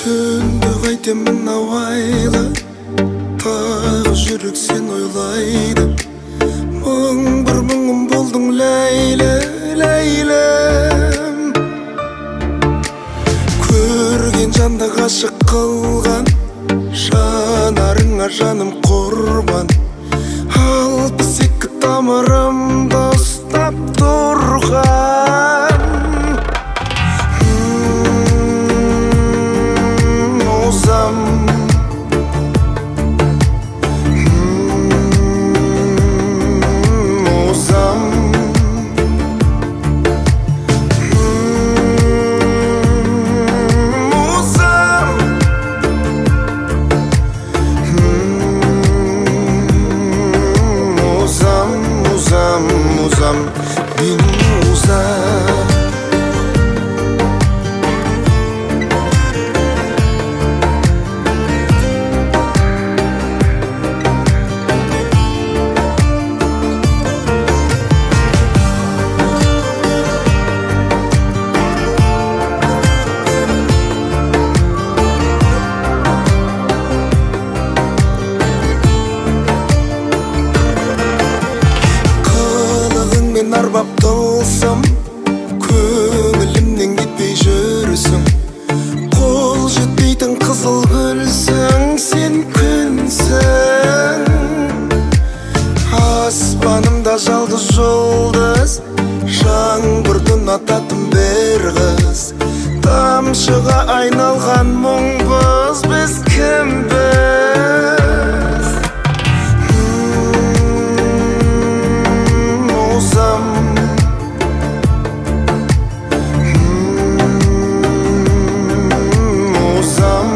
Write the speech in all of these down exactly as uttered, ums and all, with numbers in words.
Күнде қайтемін ауайлы, тағы жүрек сен ойлайды. Мың бір мұңым болдың ләйлі, ләйлім. Көрген жанды ғашық қылған, жанарыңа жаным құрбан. Алпыс екі тамырымды ұстап тұрған. Озам, озам, озам, озам, озам, озам, менің озам. Арбап тылсым, көңілімнен кетпей жүрсің. Қол жетпейтін қызыл гүлсің, сен күнсің. Аспанымда жалғыз жұлдыз, жаңбырды ұнататын бір қыз. Тамшыға айналған мұңбыз, біз кімбіз? Озам, озам,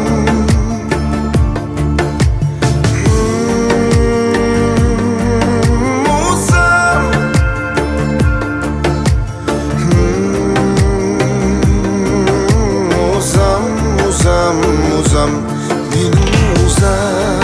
озам, озам, озам, озам, менің озам.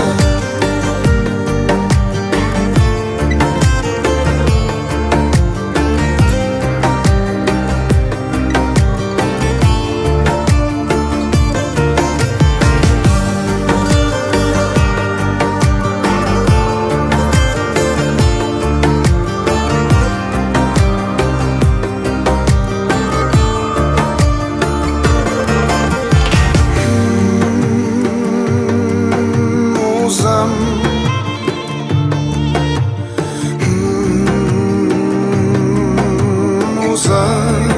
Озам, озам.